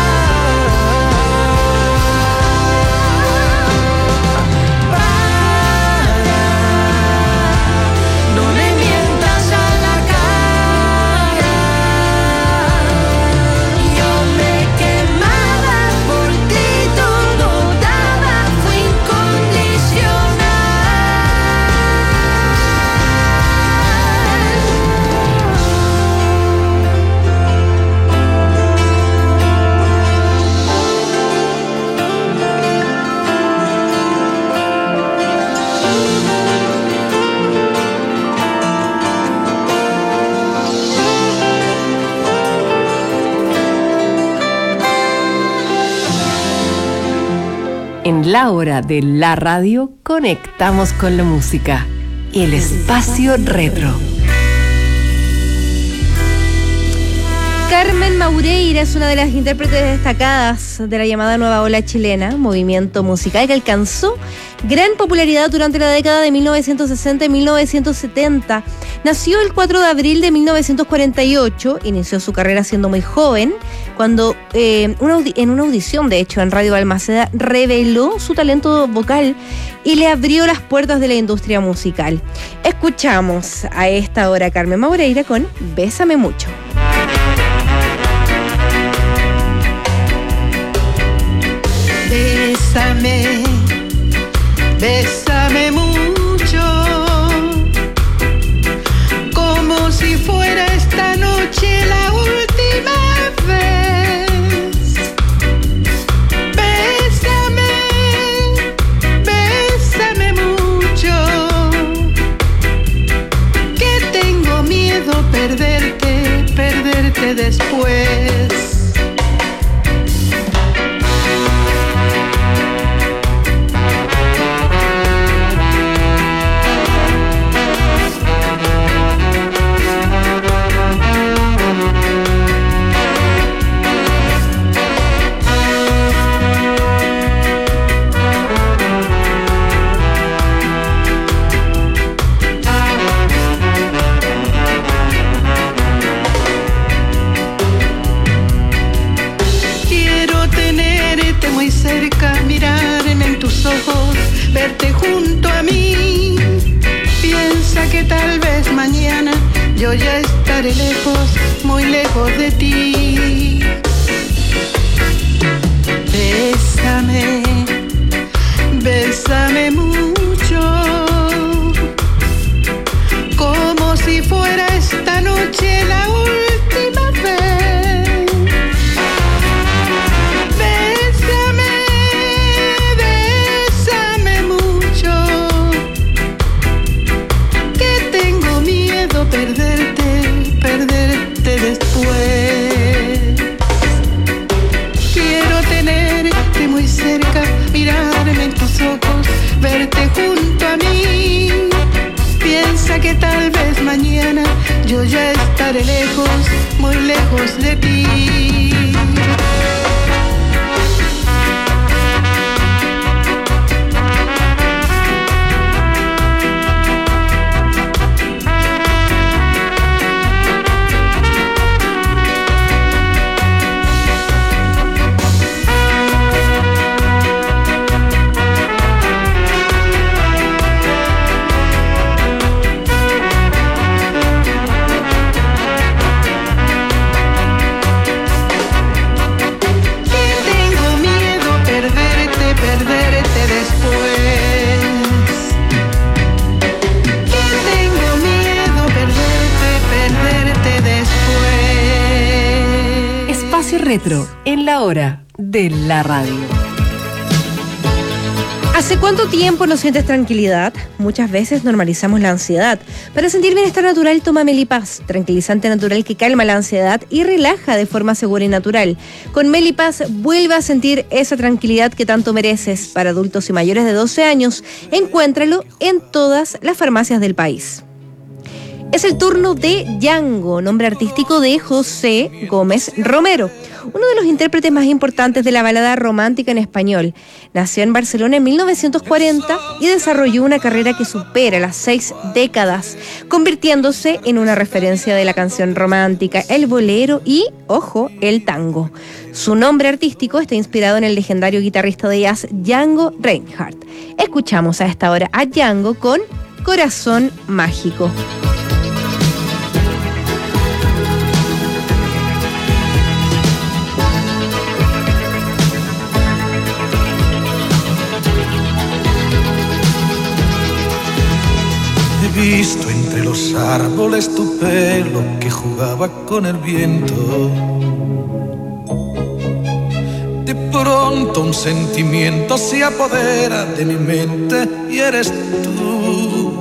No le mientas a la cara. Yo me quemaba por ti, todo daba, fue En la hora de la radio conectamos con la música. El espacio retro. Carmen Maureira es una de las intérpretes destacadas de la llamada Nueva Ola Chilena, movimiento musical que alcanzó gran popularidad durante la década de 1960 y 1970. Nació el 4 de abril de 1948, inició su carrera siendo muy joven, cuando en una audición, de hecho, en Radio Balmaceda, reveló su talento vocal y le abrió las puertas de la industria musical. Escuchamos a esta hora a Carmen Maureira con Bésame Mucho. Bésame, bésame mucho, como si fuera esta noche la última vez. Bésame, bésame mucho, que tengo miedo perderte, perderte después. Verte junto a mí, piensa que tal vez mañana yo ya estaré lejos, muy lejos de ti. Bésame, bésame mucho, como si fuera esta noche la última vez. Perderte después. Quiero tenerte muy cerca, mirarme en tus ojos, verte junto a mí. Piensa que tal vez mañana yo ya estaré lejos, muy lejos de ti. Retro en la hora de la radio. ¿Hace cuánto tiempo no sientes tranquilidad? Muchas veces normalizamos la ansiedad. Para sentir bienestar natural, toma Melipaz, tranquilizante natural que calma la ansiedad y relaja de forma segura y natural. Con Melipaz, vuelve a sentir esa tranquilidad que tanto mereces. Para adultos y mayores de 12 años, encuéntralo en todas las farmacias del país. Es el turno de Yango, nombre artístico de José Gómez Romero, uno de los intérpretes más importantes de la balada romántica en español. Nació en Barcelona en 1940 y desarrolló una carrera que supera las 6 décadas, convirtiéndose en una referencia de la canción romántica, el bolero y, ojo, el tango. Su nombre artístico está inspirado en el legendario guitarrista de jazz Django Reinhardt. Escuchamos a esta hora a Yango con Corazón Mágico. He visto entre los árboles tu pelo que jugaba con el viento. De pronto un sentimiento se apodera de mi mente y eres tú.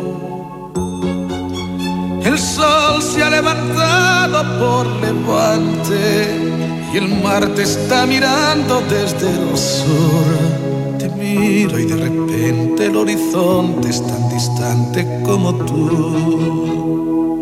El sol se ha levantado por levante y el mar te está mirando desde el sur. Te miro y de repente el horizonte es tan distante como tú.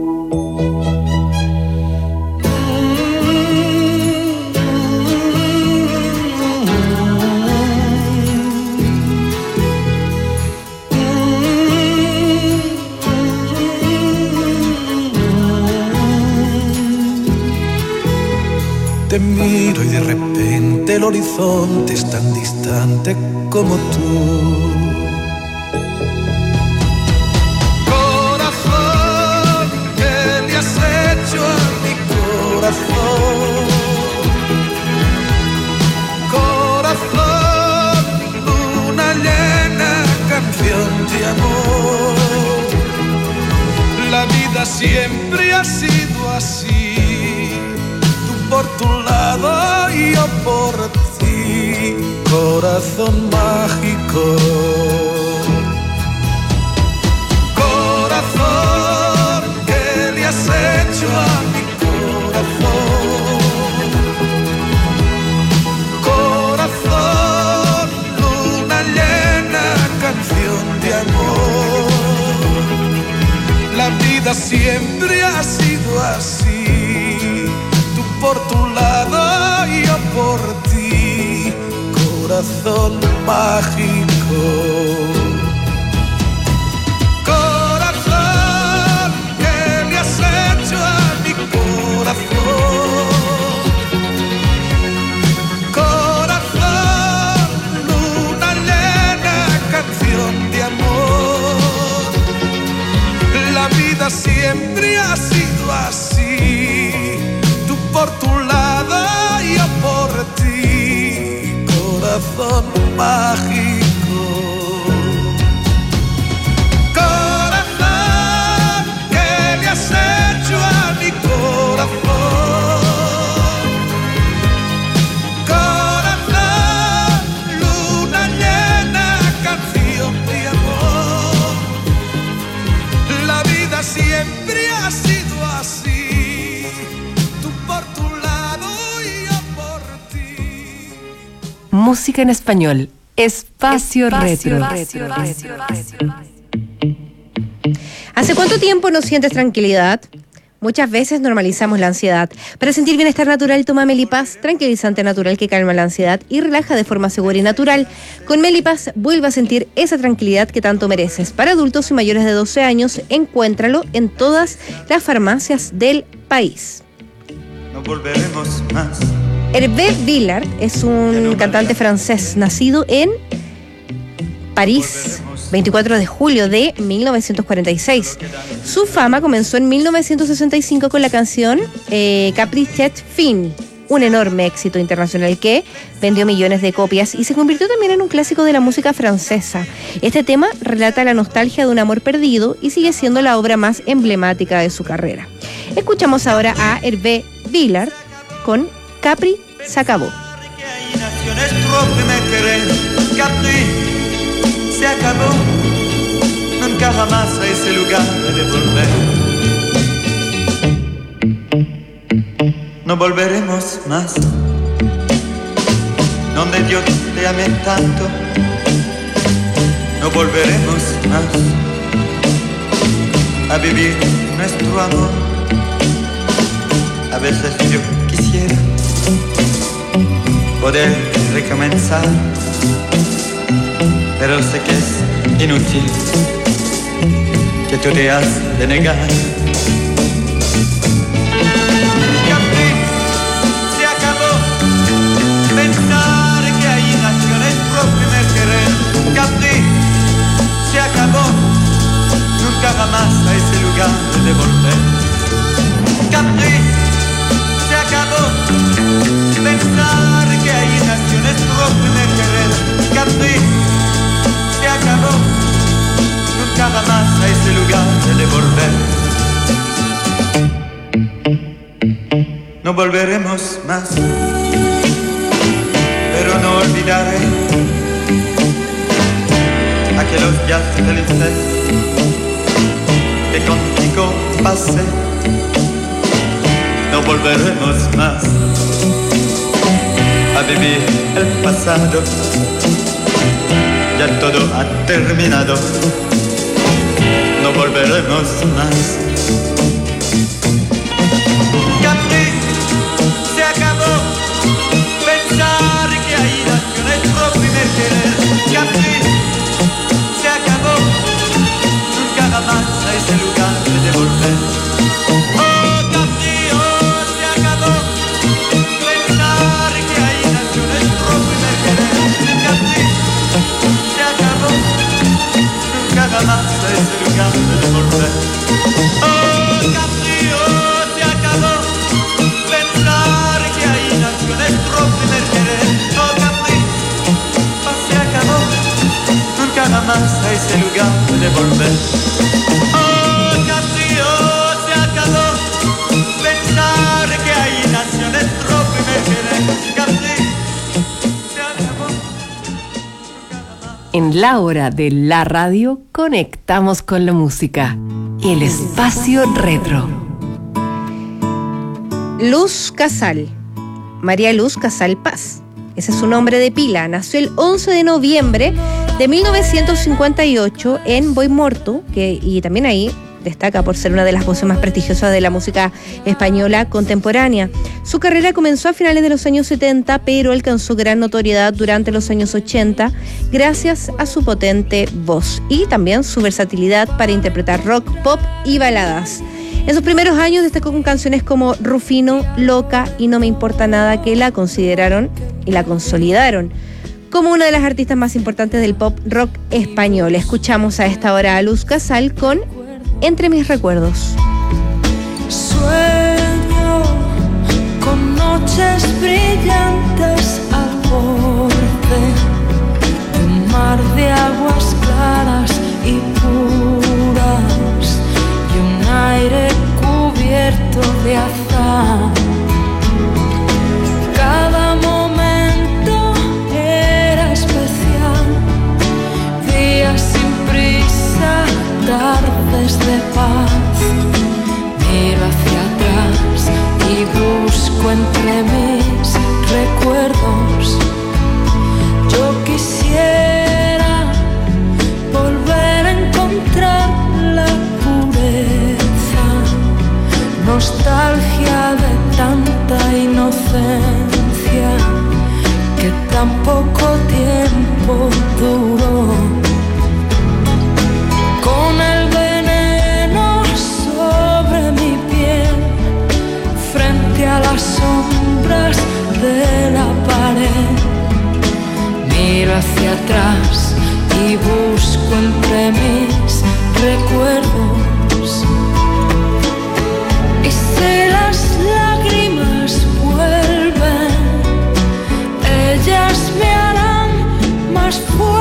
Te miro y de repente el horizonte es tan distante como tú. Corazón, ¿qué le has hecho a mi corazón? Corazón, luna llena, canción de amor. La vida siempre ha sido así. Por tu lado y yo por ti, corazón mágico. Corazón, ¿qué le has hecho a mi corazón? Corazón, luna llena, canción de amor. La vida siempre ha sido así. Por tu lado y yo por ti, corazón mágico. Corazón, ¿qué le has hecho a mi corazón? Corazón, luna llena, canción de amor. La vida siempre ha sido así. Por tu lado y yo por ti, corazón mágico. Corazón, ¿qué le has hecho a mi corazón? Corazón, luna llena, canción de amor. La vida siempre ha sido así. Música en español. Espacio Retro. ¿Hace cuánto tiempo no sientes tranquilidad? Muchas veces normalizamos la ansiedad. Para sentir bienestar natural, toma Melipaz, tranquilizante natural que calma la ansiedad y relaja de forma segura y natural. Con Melipaz, vuelve a sentir esa tranquilidad que tanto mereces. Para adultos y mayores de 12 años, encuéntralo en todas las farmacias del país. No volveremos más. Hervé Villard es un cantante francés nacido en París, 24 de julio de 1946. Su fama comenzó en 1965 con la canción Caprichet Fin, un enorme éxito internacional que vendió millones de copias y se convirtió también en un clásico de la música francesa. Este tema relata la nostalgia de un amor perdido y sigue siendo la obra más emblemática de su carrera. Escuchamos ahora a Hervé Villard con Capri se acabó. se acabó, nunca jamás a ese lugar he de volver. No volveremos más, donde yo te amé tanto. No volveremos más a vivir nuestro amor. A veces yo quisiera poder recomenzar, pero sé que es inútil, que tú te has de negar. Capri, se acabó pensar que ahí nació nuestro primer querer. Capri, se acabó, nunca jamás a ese lugar de volver. Capri, se acabó pensar que ahí nació nuestro primer querer. Capri, se acabó, nunca jamás a ese lugar de volver. No volveremos más, pero no olvidaré aquellos días felices que contigo pasé. No volveremos más a vivir el pasado, ya todo ha terminado. No volveremos más. Capri, se acabó pensar que ahí nació nuestro primer querer. Capri, se acabó, nunca jamás a ese lugar de volver. Oh, Capri, oh, se acabó pensar que ahí nació nuestro primer querer. Capri, se acabó, nunca jamás a ese lugar de volver. Oh, Capri, oh, se acabó pensar que ahí nació nuestro primer querer. Oh, Capri, oh, se acabó, nunca jamás a ese lugar de volver. Oh, Capri, oh, se acabó pensar que ahí nació nuestro primer querer. Capri, se acabó. En la hora de la radio conectamos con la música. El espacio retro. Luz Casal, María Luz Casal Paz. Ese es su nombre de pila. Nació el 11 de noviembre de 1958 en Boimorto, y también ahí destaca por ser una de las voces más prestigiosas de la música española contemporánea. Su carrera comenzó a finales de los años 70, pero alcanzó gran notoriedad durante los años 80 gracias a su potente voz y también su versatilidad para interpretar rock, pop y baladas. En sus primeros años destacó con canciones como Rufino, Loca y No me importa nada, que la consideraron y la consolidaron como una de las artistas más importantes del pop rock español. Escuchamos a esta hora a Luz Casal con Entre mis recuerdos. Sueño con noches brillantes al borde de un mar de aguas claras y puras y un aire cubierto de azahar. Cada momento era especial, días sin prisa, tardes de paz. Miro hacia atrás y busco entre mis recuerdos. Yo quisiera volver a encontrar la pureza, nostalgia de tanta inocencia que tan poco tiempo duró. Con el veneno sobre mi piel, frente a las sombras de la pared, miro hacia atrás y busco entre mis recuerdos. Y si las lágrimas vuelven, ellas me harán más fuerte.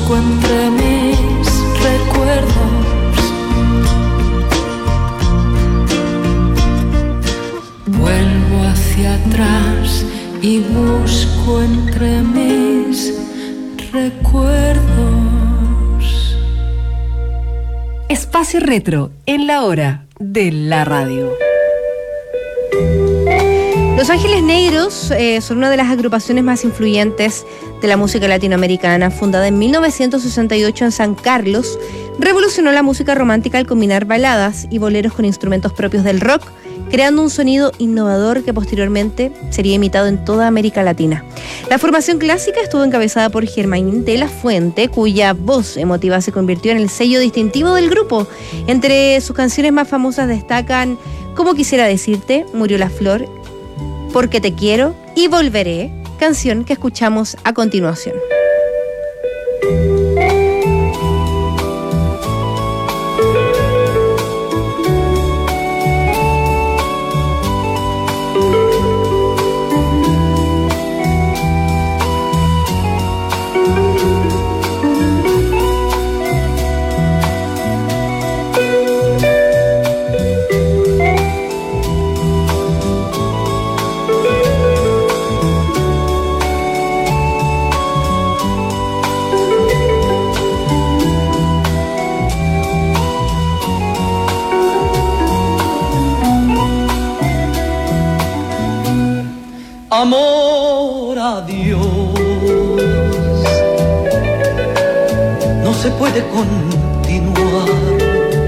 busco entre mis recuerdos. Vuelvo hacia atrás y busco entre mis recuerdos. Espacio Retro en la hora de la radio. Los Ángeles Negros son una de las agrupaciones más influyentes de la música latinoamericana. Fundada en 1968 en San Carlos, revolucionó la música romántica al combinar baladas y boleros con instrumentos propios del rock, creando un sonido innovador que posteriormente sería imitado en toda América Latina. La formación clásica estuvo encabezada por Germain de la Fuente, cuya voz emotiva se convirtió en el sello distintivo del grupo. Entre sus canciones más famosas destacan Como quisiera decirte, Murió la flor, Porque te quiero y Volveré, canción que escuchamos a continuación. Amor a Dios, no se puede continuar,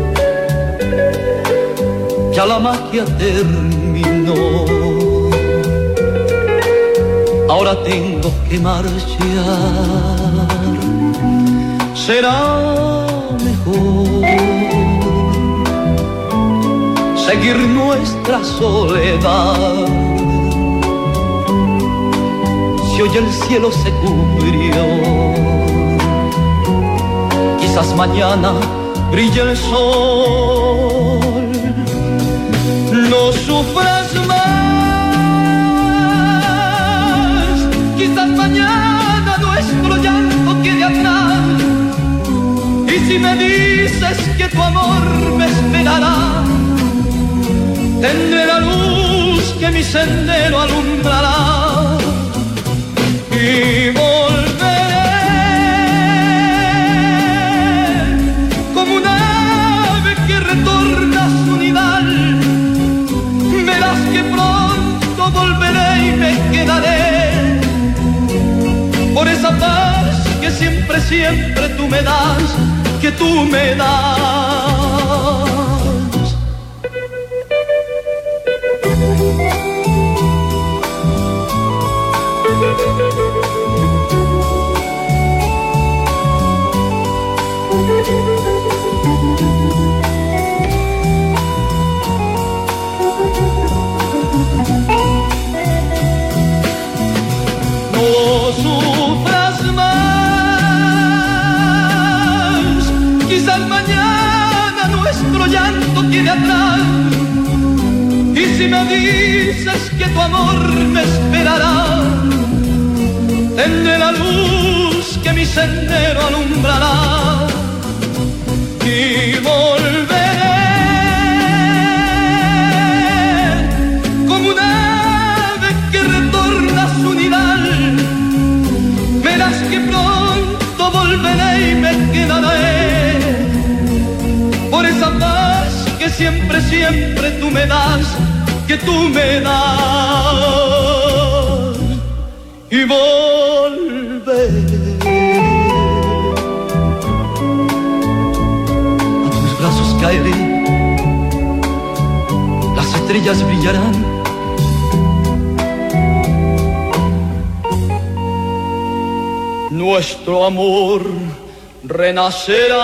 ya la magia terminó, ahora tengo que marchar, será mejor seguir nuestra soledad. Si hoy el cielo se cubrió, quizás mañana brille el sol. No sufras más, quizás mañana nuestro llanto quede atrás. Y si me dices que tu amor me esperará, tendré la luz que mi sendero alumbrará. Y volveré como un ave que retorna a su nidal. Verás que pronto volveré y me quedaré por esa paz que siempre, siempre tú me das, que tú me das. No sufras más, quizás mañana nuestro llanto quede atrás. Y si me dices que tu amor me esperará, tendré la luz que mi sendero alumbrará. Y volveré como un ave que retorna a su nidal. Verás que pronto volveré y me quedaré por esa paz que siempre, siempre tú me das, que tú me das. Y volveré. A tus brazos caeré, las estrellas brillarán. Nuestro amor renacerá.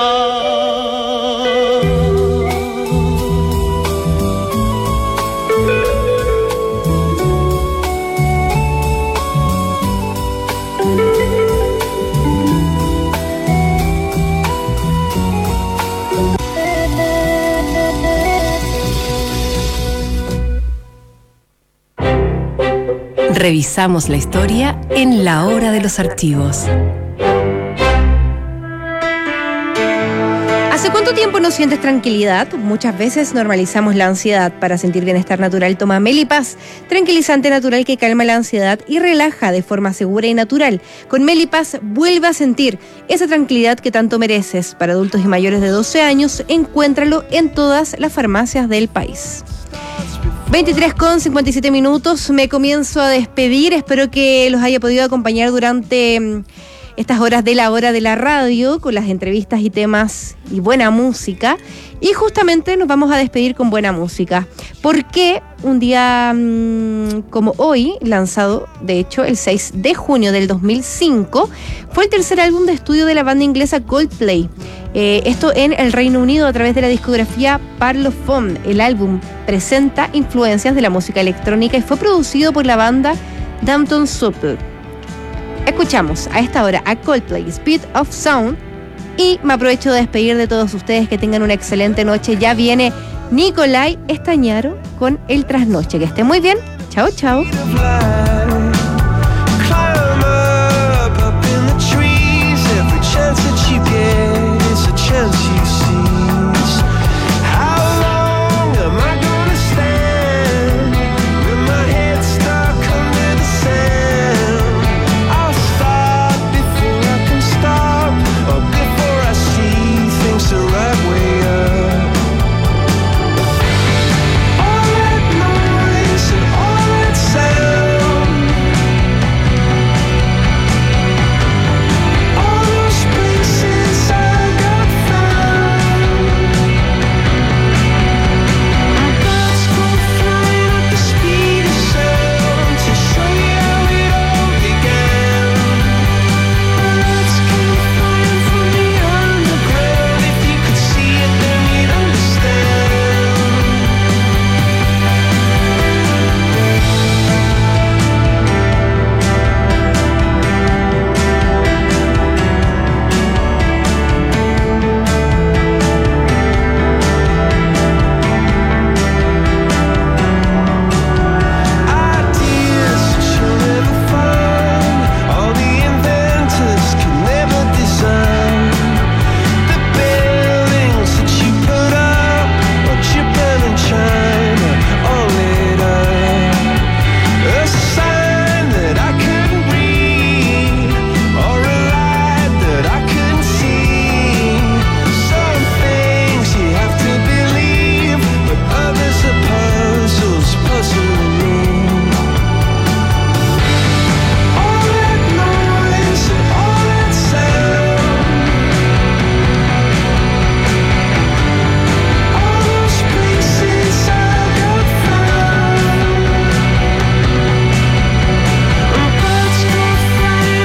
Revisamos la historia en la hora de los archivos. ¿Cuánto tiempo no sientes tranquilidad? Muchas veces normalizamos la ansiedad. Para sentir bienestar natural, toma Melipaz, tranquilizante natural que calma la ansiedad y relaja de forma segura y natural. Con Melipaz vuelve a sentir esa tranquilidad que tanto mereces. Para adultos y mayores de 12 años, encuéntralo en todas las farmacias del país. 23:57, me comienzo a despedir. Espero que los haya podido acompañar durante estas horas de la hora de la radio, con las entrevistas y temas y buena música. Y justamente nos vamos a despedir con buena música. Porque un día como hoy, lanzado de hecho el 6 de junio del 2005, fue el tercer álbum de estudio de la banda inglesa Coldplay. Esto en el Reino Unido a través de la discografía Parlophone. El álbum presenta influencias de la música electrónica y fue producido por la banda Dampton Super. Escuchamos a esta hora a Coldplay, Speed of Sound, y me aprovecho de despedir de todos ustedes. Que tengan una excelente noche. Ya viene Nicolai Estañaro con El Trasnoche. Que esté muy bien. Chao, chao.